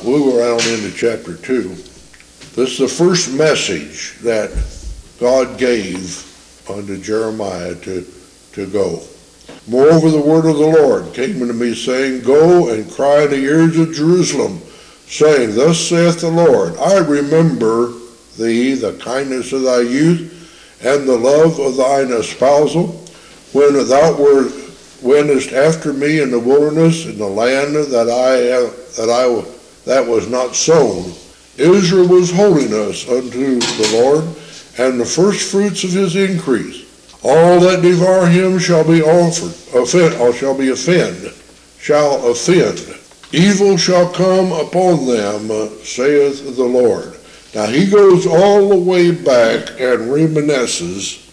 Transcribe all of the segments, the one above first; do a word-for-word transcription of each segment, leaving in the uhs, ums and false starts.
We were on into chapter two. This is the first message that God gave unto Jeremiah to, to go. Moreover, the word of the Lord came unto me, saying, Go and cry in the ears of Jerusalem, saying, Thus saith the Lord, I remember thee, the kindness of thy youth, and the love of thine espousal, when thou wert wentest after me in the wilderness, in the land that I that I that was not sown. Israel was holiness unto the Lord, and the first fruits of his increase. All that devour him shall be offered, offend, or shall be offend, shall offend. Evil shall come upon them, uh, saith the Lord. Now he goes all the way back and reminisces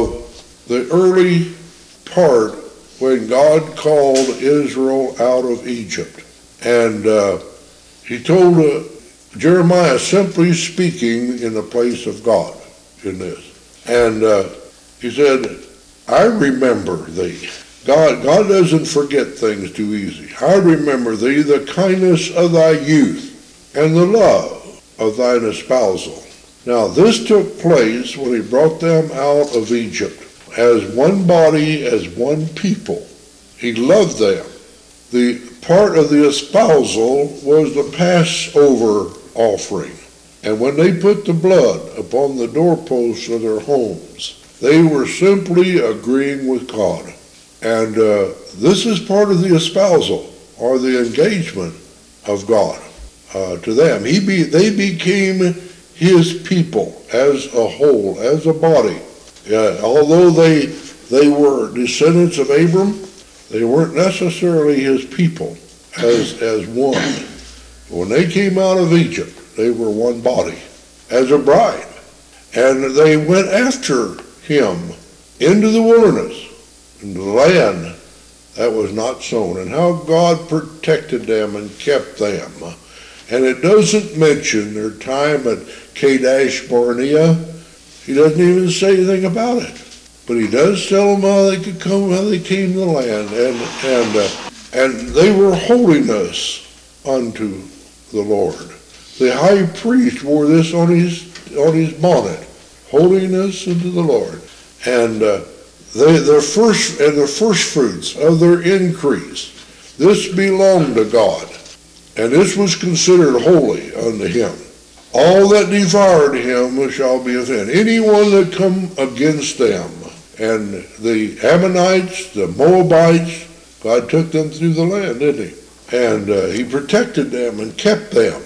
of the early part when God called Israel out of Egypt. And uh, he told uh, Jeremiah, simply speaking, in the place of God in this. And uh, he said, I remember thee. God, God doesn't forget things too easy. I remember thee, the kindness of thy youth, and the love of thine espousal. Now this took place when he brought them out of Egypt as one body, as one people. He loved them. The part of the espousal was the Passover offering. And when they put the blood upon the doorposts of their homes, they were simply agreeing with God. And uh, this is part of the espousal, or the engagement of God uh, to them. He be, they became his people as a whole, as a body. Uh, although they, they were descendants of Abram, they weren't necessarily his people as, as one. When they came out of Egypt, they were one body, as a bride. And they went after him into the wilderness, into the land that was not sown, and how God protected them and kept them. And it doesn't mention their time at Kadesh Barnea. He doesn't even say anything about it. But he does tell them how they could come, how they came to the land, and and uh, and they were holiness unto the Lord. The high priest wore this on his on his bonnet, holiness unto the Lord, and uh, they their first and the first fruits of their increase. This belonged to God, and this was considered holy unto him. All that devoured him shall be offended. Anyone that come against them. And the Ammonites, the Moabites, God took them through the land, didn't he? And uh, he protected them and kept them.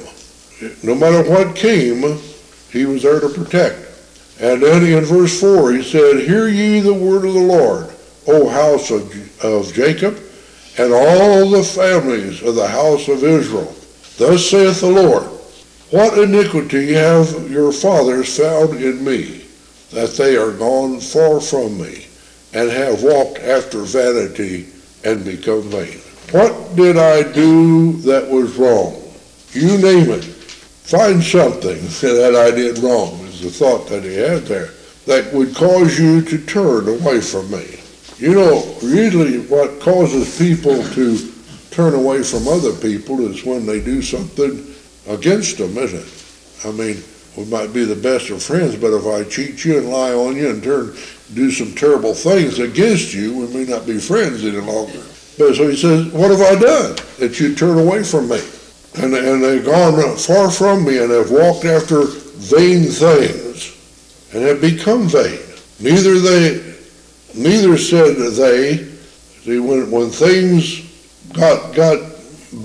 No matter what came, he was there to protect. And then in verse four, he said, Hear ye the word of the Lord, O house of, of Jacob, and all the families of the house of Israel. Thus saith the Lord, What iniquity have your fathers found in me, that they are gone far from me, and have walked after vanity, and become vain. What did I do that was wrong? You name it. Find something that I did wrong, is the thought that he had there, that would cause you to turn away from me. You know, usually what causes people to turn away from other people is when they do something against them, isn't it? I mean, we might be the best of friends, but if I cheat you and lie on you and turn do some terrible things against you, we may not be friends any longer. But so he says, what have I done that you turn away from me? And, and they've gone far from me and have walked after vain things and have become vain. Neither they, neither said they, see, when, when things got, got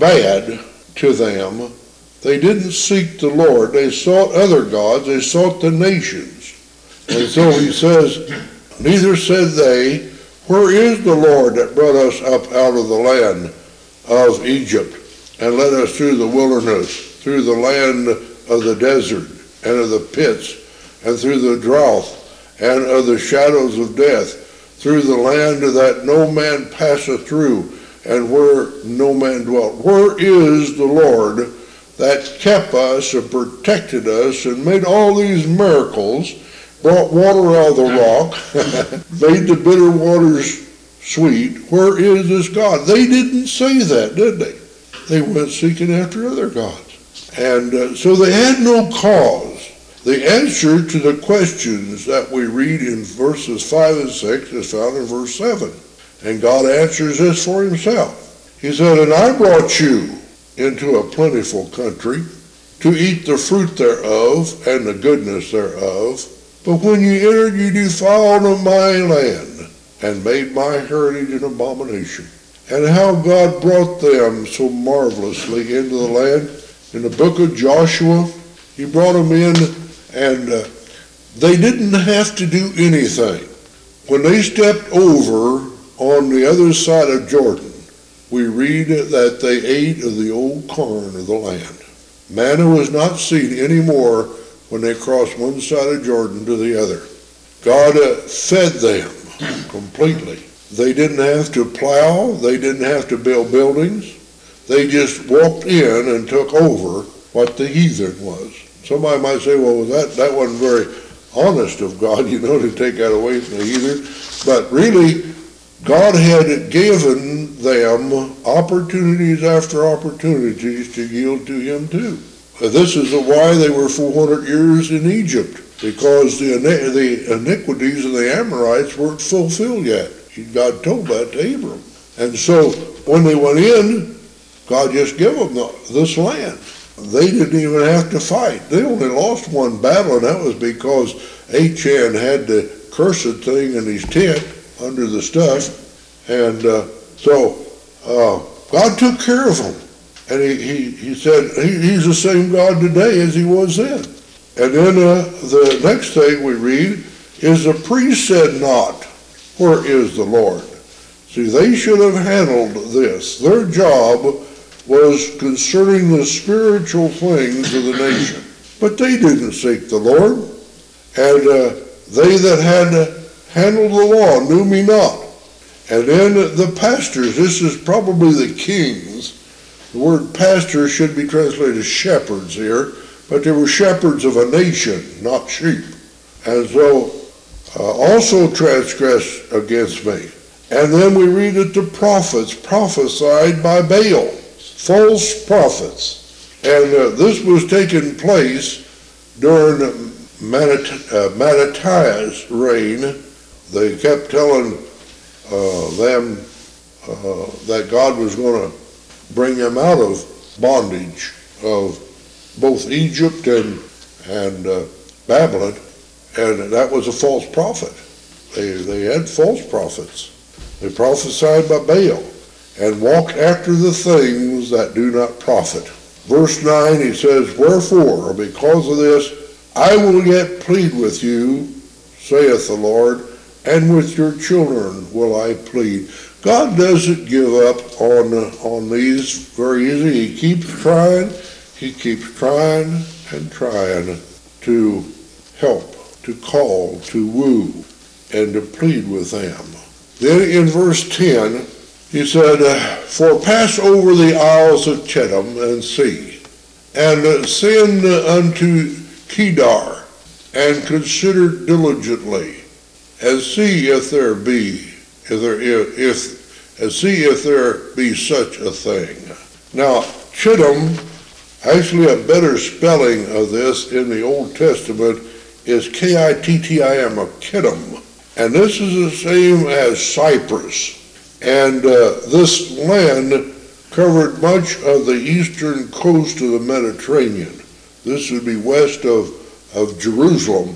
bad to them, they didn't seek the Lord. They sought other gods. They sought the nations. And so he says, neither said they, Where is the Lord that brought us up out of the land of Egypt and led us through the wilderness, through the land of the desert and of the pits, and through the drought and of the shadows of death, through the land that no man passeth through, and where no man dwelt? Where is the Lord that kept us and protected us and made all these miracles, brought water out of the rock, made the bitter waters sweet? Where is this God? They didn't say that, did they? They went seeking after other gods. And uh, so they had no cause. The answer to the questions that we read in verses five and six is found in verse seven. And God answers this for himself. He said, and I brought you into a plentiful country to eat the fruit thereof and the goodness thereof. But when you entered, you defiled my land and made my heritage an abomination. And how God brought them so marvelously into the land. In the book of Joshua, he brought them in, and uh, they didn't have to do anything. When they stepped over on the other side of Jordan, we read that they ate of the old corn of the land. Manna was not seen anymore when they crossed one side of Jordan to the other. God uh, fed them completely. They didn't have to plow. They didn't have to build buildings. They just walked in and took over what the heathen was. Somebody might say, well, that, that wasn't very honest of God, you know, to take that away from the heathen. But really, God had given them opportunities after opportunities to yield to him too. This is why they were four hundred years in Egypt, because the, the iniquities of the Amorites weren't fulfilled yet. God told that to Abram. And so when they went in, God just gave them this land. They didn't even have to fight. They only lost one battle, and that was because Achan had the cursed thing in his tent under the stuff. And uh, so uh, God took care of them. And he, he, he said he, he's the same God today as he was then. And then uh, the next thing we read is the priest said not, where is the Lord? See, they should have handled this. Their job was concerning the spiritual things of the nation. But they didn't seek the Lord. And uh, they that had handled the law knew me not. And then the pastors, this is probably the kings. The word pastor should be translated shepherds here, but they were shepherds of a nation, not sheep. And so uh, also transgressed against me. And then we read that the prophets prophesied by Baal. False prophets. And uh, this was taking place during Manat- uh, Mattathiah's reign. They kept telling uh, them uh, that God was going to bring them out of bondage of both Egypt and, and uh, Babylon. And that was a false prophet. They, they had false prophets. They prophesied by Baal and walked after the things that do not profit. Verse nine, he says, wherefore, or because of this, I will yet plead with you, saith the Lord, and with your children will I plead. God doesn't give up on, on these very easy. He keeps trying, he keeps trying and trying to help, to call, to woo, and to plead with them. Then in verse ten, he said, for pass over the isles of Chittim and see, and send unto Kedar, and consider diligently, and see if there be, if there if, if and see if there be such a thing. Now, Chittim, actually a better spelling of this in the Old Testament is K I T T I M, or Kittim. And this is the same as Cyprus. And uh, this land covered much of the eastern coast of the Mediterranean. This would be west of, of Jerusalem.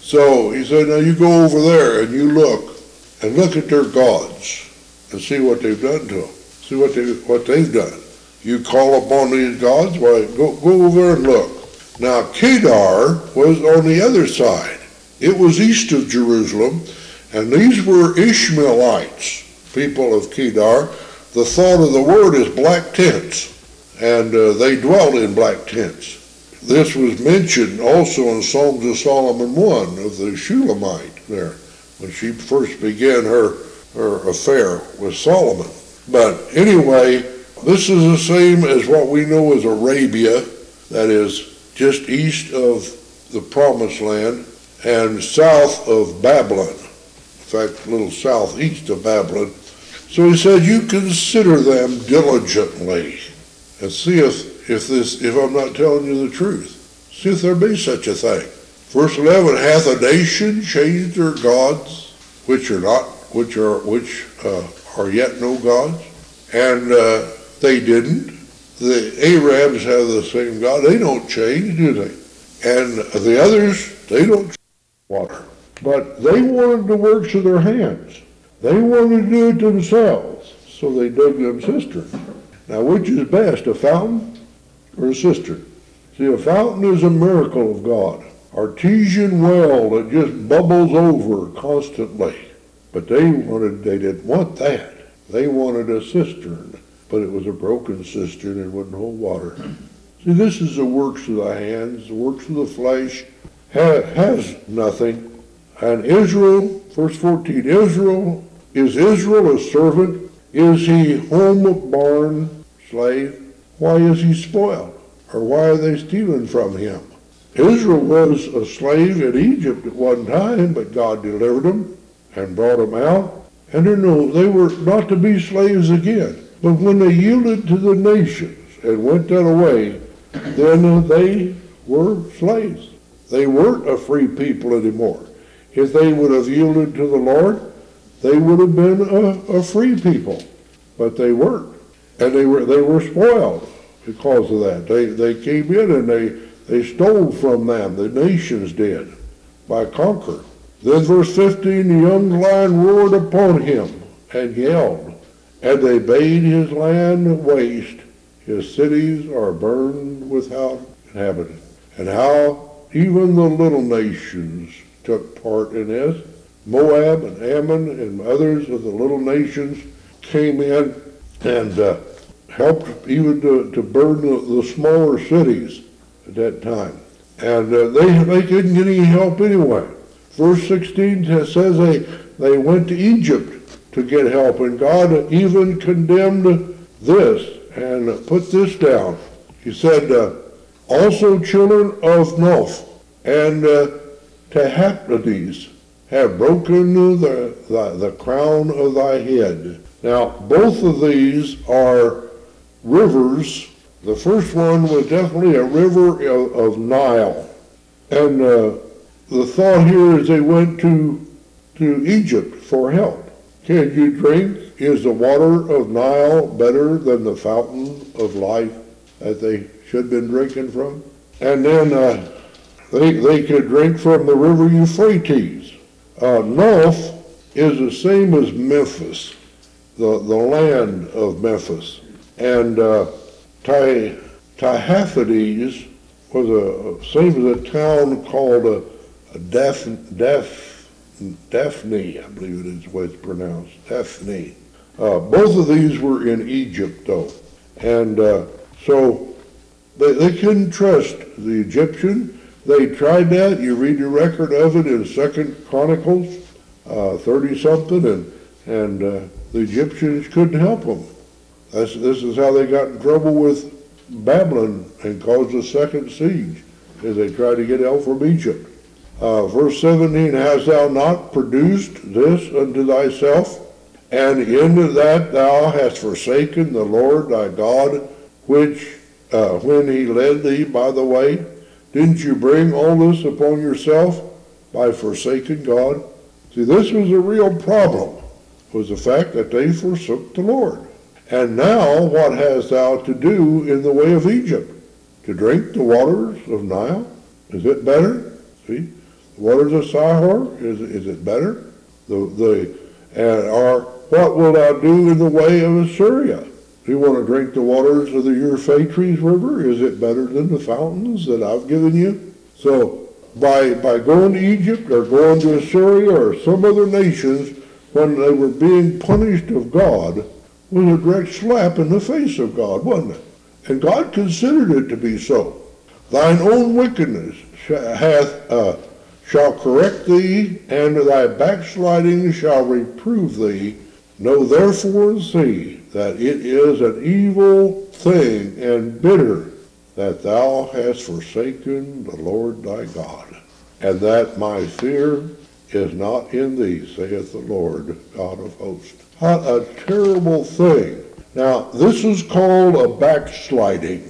So he said, now you go over there and you look, and look at their gods, and see what they've done to them. See what, they, what they've done. You call upon these gods, well, go, go over there and look. Now Kedar was on the other side. It was east of Jerusalem, and these were Ishmaelites. People of Kedar. The thought of the word is black tents, and uh, they dwelt in black tents. This was mentioned also in Songs of Solomon one of the Shulamite there, when she first began her, her affair with Solomon. But anyway, this is the same as what we know as Arabia, that is just east of the Promised Land and south of Babylon. In fact, a little southeast of Babylon. So he said, you consider them diligently and see if, if this if I'm not telling you the truth. See if there be such a thing. Verse eleven, hath a nation changed their gods, which are not, which are which uh, are yet no gods? And uh, they didn't. The Arabs have the same God. They don't change, do they? And the others, they don't change water. But they wanted the works of their hands. They wanted to do it themselves. So they dug them cisterns. Now, which is best, a fountain or a cistern? See, a fountain is a miracle of God. Artesian well that just bubbles over constantly. But they wanted, they didn't want that. They wanted a cistern, but it was a broken cistern and wouldn't hold water. See, this is the works of the hands, the works of the flesh, ha- has nothing. And Israel, verse fourteen, Israel, is Israel a servant? Is he home-born slave? Why is he spoiled? Or why are they stealing from him? Israel was a slave in Egypt at one time, but God delivered them and brought them out. And they no, they were not to be slaves again. But when they yielded to the nations and went that way, then they were slaves. They weren't a free people anymore. If they would have yielded to the Lord, they would have been a, a free people. But they weren't. And they were they were spoiled because of that. They they came in and they, they stole from them. The nations did by conquer. Then verse fifteen, the young lion roared upon him and yelled, and they bade his land waste. His cities are burned without inhabitant. And how even the little nations took part in this. Moab and Ammon and others of the little nations came in and uh, helped even to, to burn the, the smaller cities at that time. And uh, they, they couldn't get any help anyway. Verse sixteen says they, they went to Egypt to get help, and God even condemned this and put this down. He said, uh, also children of Noph and uh, Tahapneses have broken the, the, the crown of thy head. Now, both of these are rivers. The first one was definitely a river of, of Nile. And uh, the thought here is they went to, to Egypt for help. Can you drink? Is the water of Nile better than the fountain of life that they should have been drinking from? And then uh, they, they could drink from the river Euphrates. Uh, Noph is the same as Memphis, the, the land of Memphis. And uh, Ty, Tahapneses was a same as a town called a, a Daph, Daph, Daphne, I believe it is what it's pronounced, Daphne. Uh, both of these were in Egypt, though. And uh, so they, they couldn't trust the Egyptian. They tried that. You read the record of it in Second Chronicles uh, thirty-something, and, and uh, the Egyptians couldn't help them. That's, this is how they got in trouble with Babylon and caused the second siege, as they tried to get help from Egypt. Uh, verse seventeen, hast thou not produced this unto thyself? And in that thou hast forsaken the Lord thy God, which uh, when he led thee by the way, didn't you bring all this upon yourself by forsaking God? See, this was a real problem, was the fact that they forsook the Lord. And now what hast thou to do in the way of Egypt? To drink the waters of Nile? Is it better? See, the waters of Sihor, is, is it better? The, the, and are, what will thou do in the way of Assyria? Do you want to drink the waters of the Euphrates River? Is it better than the fountains that I've given you? So by, by going to Egypt or going to Assyria or some other nations, when they were being punished of God, was a direct slap in the face of God, wasn't it? And God considered it to be so. Thine own wickedness hath uh, shall correct thee, and thy backsliding shall reprove thee. Know therefore and see that it is an evil thing and bitter that thou hast forsaken the Lord thy God, and that my fear is not in thee, saith the Lord God of hosts. What a terrible thing. Now, this is called a backsliding.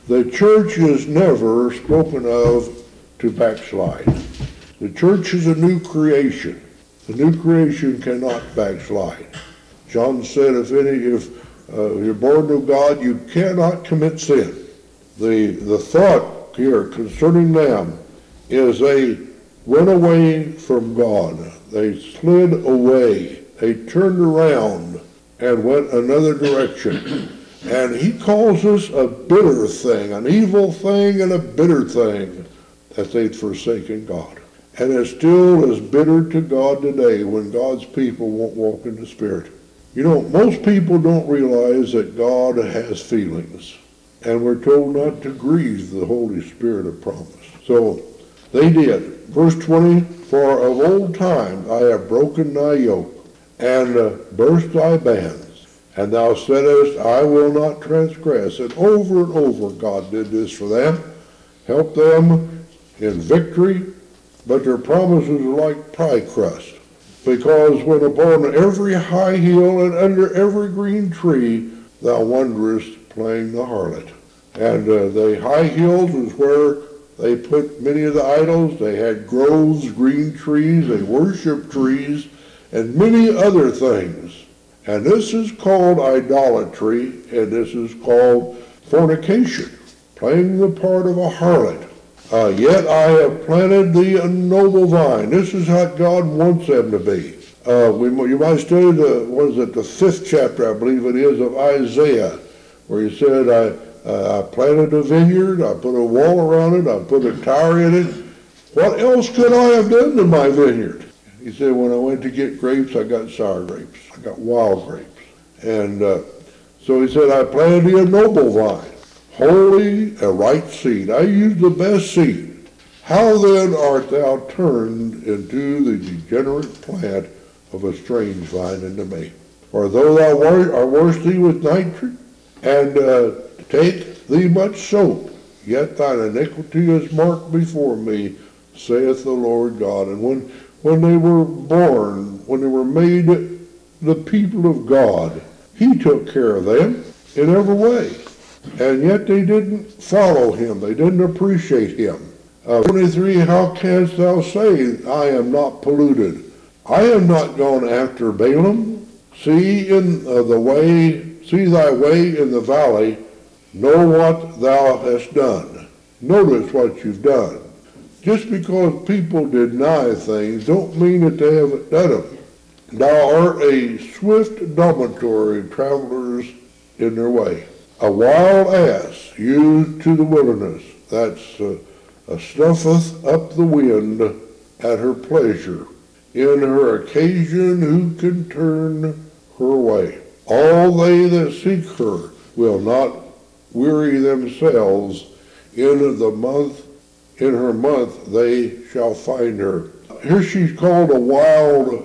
The church is never spoken of to backslide. The church is a new creation. The new creation cannot backslide. John said, if any, if uh, you're born of God, you cannot commit sin. The, the thought here concerning them is they went away from God. They slid away. They turned around and went another direction. And he calls us a bitter thing, an evil thing and a bitter thing, that they'd forsaken God. And it still is bitter to God today when God's people won't walk in the Spirit. You know, most people don't realize that God has feelings. And we're told not to grieve the Holy Spirit of promise. So they did. Verse twenty, for of old time I have broken thy yoke, and uh, burst thy bands. And thou saidest, I will not transgress. And over and over God did this for them. Helped them in victory. But their promises are like pie crust. Because when upon every high hill and under every green tree thou wanderest playing the harlot. And uh, the high hills was where they put many of the idols. They had groves, green trees, they worshiped trees, and many other things. And this is called idolatry, and this is called fornication, playing the part of a harlot. Uh, yet I have planted thee a noble vine. This is how God wants them to be. Uh, we, you might study the, what is it, the fifth chapter, I believe it is, of Isaiah, where he said, I, uh, I planted a vineyard, I put a wall around it, I put a tower in it. What else could I have done to my vineyard? He said, when I went to get grapes, I got sour grapes. I got wild grapes. And uh, so he said, I planted thee a noble vine, holy, a right seed. I used the best seed. How then art thou turned into the degenerate plant of a strange vine unto me? For though thou art wash thee with nitre, and uh, take thee much soap, yet thine iniquity is marked before me, saith the Lord God. And when, when they were born, when they were made the people of God, he took care of them in every way. And yet they didn't follow him. They didn't appreciate him. Uh, twenty-three, how canst thou say, I am not polluted? I am not gone after Balaam. See in uh, the way, see thy way in the valley, know what thou hast done. Notice what you've done. Just because people deny things don't mean that they haven't done them. Thou art a swift dormitory of travelers in their way. A wild ass used to the wilderness, that's uh, uh, snuffeth up the wind at her pleasure. In her occasion who can turn her way? All they that seek her will not weary themselves. In the month, in her month they shall find her. Here she's called a wild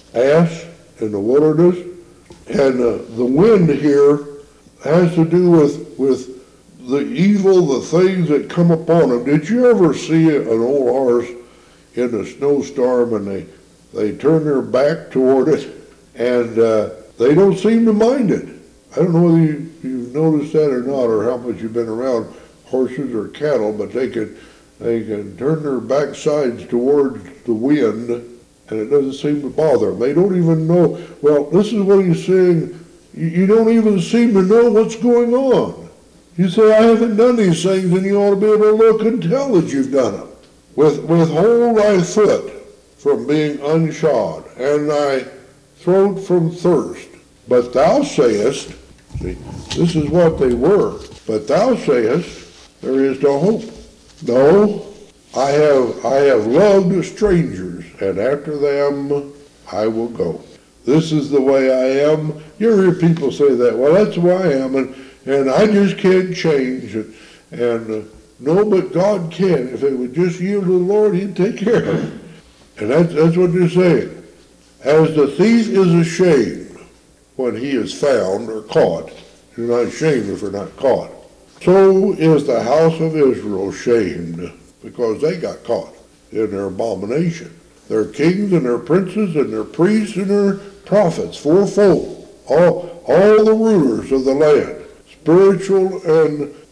ass in the wilderness, and uh, the wind here has to do with, with the evil, the things that come upon them. Did you ever see an old horse in a snowstorm and they, they turn their back toward it and uh, they don't seem to mind it? I don't know whether you, you've noticed that or not, or how much you've been around horses or cattle, but they can, they can turn their backsides towards the wind and it doesn't seem to bother them. They don't even know. Well, this is what he's saying. You don't even seem to know what's going on. You say, I haven't done these things, and you ought to be able to look and tell that you've done them. With, withhold thy foot from being unshod, and thy throat from thirst. But thou sayest, see, this is what they were, but thou sayest, there is no hope. No, I have, I have loved strangers, and after them I will go. This is the way I am. You hear people say that. Well, that's the way I am, and, and I just can't change. And, and uh, no, but God can. If it would just yield to the Lord, he'd take care of it. And that's, that's what they're saying. As the thief is ashamed when he is found or caught, you're not ashamed if you're not caught. So is the house of Israel shamed because they got caught in their abomination. Their kings and their princes and their priests and their prophets, fourfold, all, all the rulers of the land, spiritual and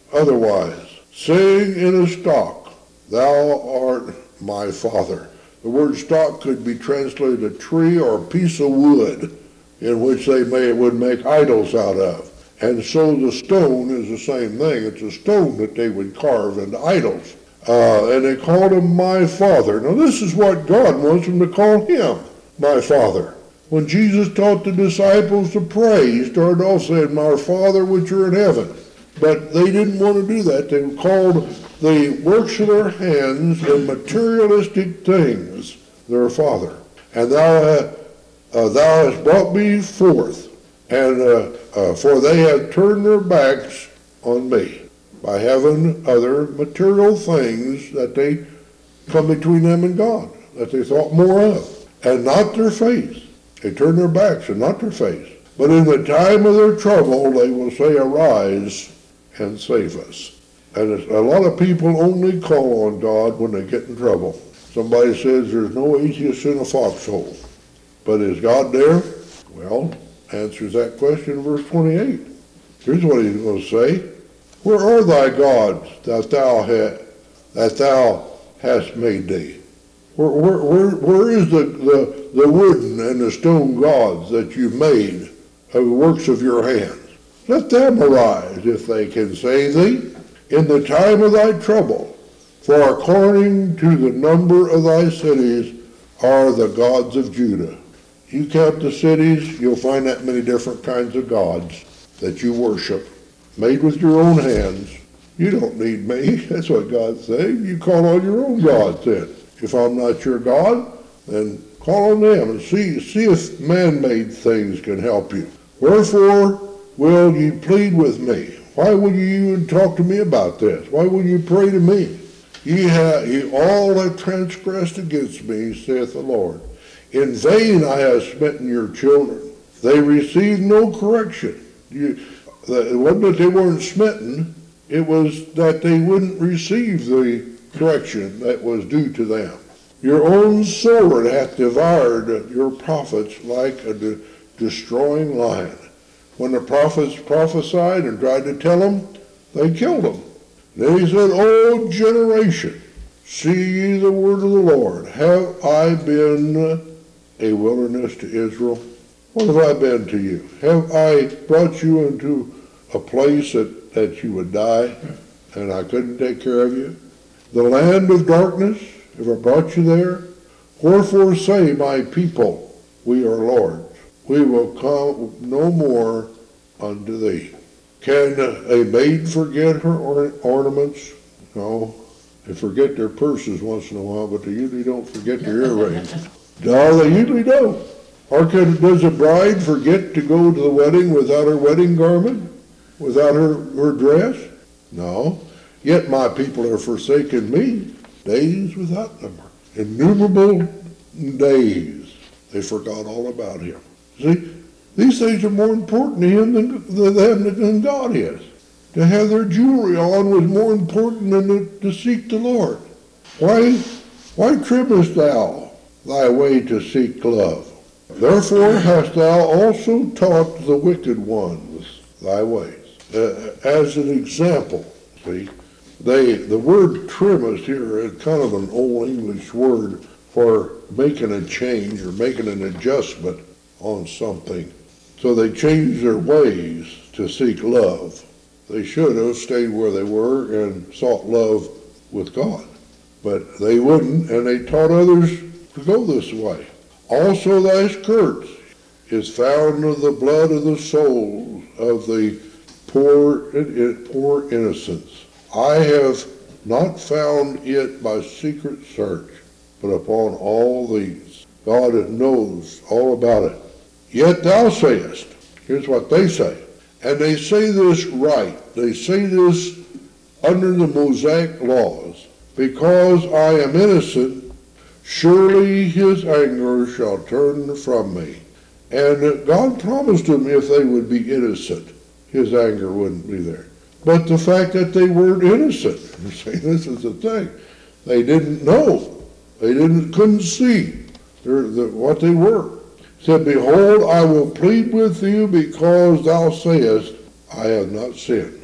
otherwise, saying in a stock, thou art my father. The word stock could be translated a tree or a piece of wood in which they may, would make idols out of. And so the stone is the same thing. It's a stone that they would carve into idols. Uh, and they called him my father. Now this is what God wants them to call him, my father. When Jesus taught the disciples to pray, he started off saying, my Father which are in heaven. But they didn't want to do that. They called the works of their hands and materialistic things their Father. And thou, uh, uh, thou hast brought me forth, and uh, uh, for they have turned their backs on me by having other material things that they come between them and God, that they thought more of, and not their faith. They turn their backs and not their face. But in the time of their trouble, they will say, arise and save us. And a lot of people only call on God when they get in trouble. Somebody says there's no atheist in a foxhole. But is God there? Well, answers that question in verse twenty-eight. Here's what he's going to say. Where are thy gods that thou, ha- that thou hast made thee? Where, where, where, where is the, the, the wooden and the stone gods that you made of the works of your hands? Let them arise, if they can save thee, in the time of thy trouble. For according to the number of thy cities are the gods of Judah. You count the cities, you'll find that many different kinds of gods that you worship, made with your own hands. You don't need me. That's what God's saying. You call on your own gods then. If I'm not your God, then call on them and see, see if man-made things can help you. Wherefore will ye plead with me? Why will you even talk to me about this? Why will you pray to me? Ye, have, ye all have transgressed against me, saith the Lord. In vain I have smitten your children. They received no correction. You, it wasn't that they weren't smitten. It was that they wouldn't receive the correction that was due to them. Your own sword hath devoured your prophets like a de- destroying lion. When the prophets prophesied and tried to tell them, they killed them. Then he said, O generation, see ye the word of the Lord. Have I been a wilderness to Israel? What have I been to you? Have I brought you into a place that, that you would die, and I couldn't take care of you? The land of darkness, have I brought you there? Wherefore say my people, we are Lord's. We will come no more unto thee. Can a maid forget her or- ornaments? No. They forget their purses once in a while, but they usually don't forget their earrings. No, they usually don't. Or can, does a bride forget to go to the wedding without her wedding garment? Without her, her dress? No. Yet my people are forsaken me, days without number. Innumerable days. They forgot all about him. See, these things are more important to him than, than them than God is. To have their jewelry on was more important than to, to seek the Lord. Why, why trimmest thou thy way to seek love? Therefore hast thou also taught the wicked ones thy ways. Uh, as an example, see, they the word trimmest here is kind of an old English word for making a change or making an adjustment on something. So they changed their ways to seek love. They should have stayed where they were and sought love with God. But they wouldn't, and they taught others to go this way. Also thy skirts is found of the blood of the souls of the poor, poor innocents. I have not found it by secret search, but upon all these. God knows all about it. Yet thou sayest, here's what they say, and they say this right, they say this under the Mosaic laws, because I am innocent, surely his anger shall turn from me. And God promised them if they would be innocent, his anger wouldn't be there. But the fact that they weren't innocent, see, this is the thing, they didn't know, they didn't couldn't see the, what they were. Said, behold, I will plead with you because thou sayest, I have not sinned.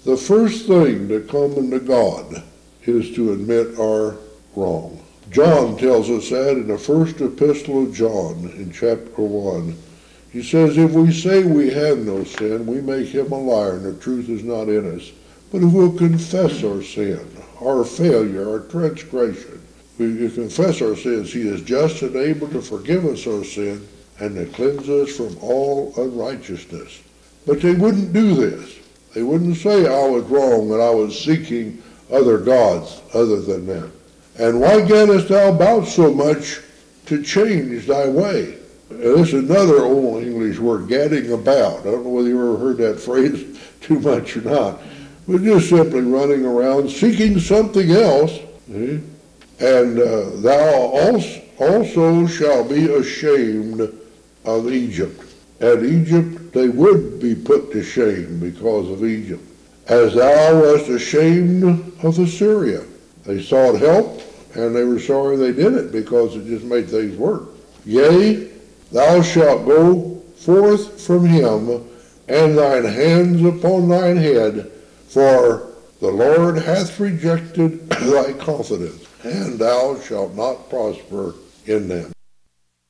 The first thing to come into God is to admit our wrong. John tells us that in the first epistle of John in chapter one. He says, if we say we have no sin, we make him a liar, and the truth is not in us. But if we'll confess our sin, our failure, our transgression, we confess our sins, he is just and able to forgive us our sin and to cleanse us from all unrighteousness. But they wouldn't do this. They wouldn't say I was wrong and I was seeking other gods other than them. And why gettest thou about so much to change thy way? And this is another old English word, gadding about. I don't know whether you ever heard that phrase too much or not. But just simply running around seeking something else. See? And uh, thou also, also shall be ashamed of Egypt. At Egypt they would be put to shame because of Egypt. As thou wast ashamed of Assyria. They sought help, and they were sorry they did it because it just made things work. Yea, thou shalt go forth from him, and thine hands upon thine head, for the Lord hath rejected thy confidence, and thou shalt not prosper in them.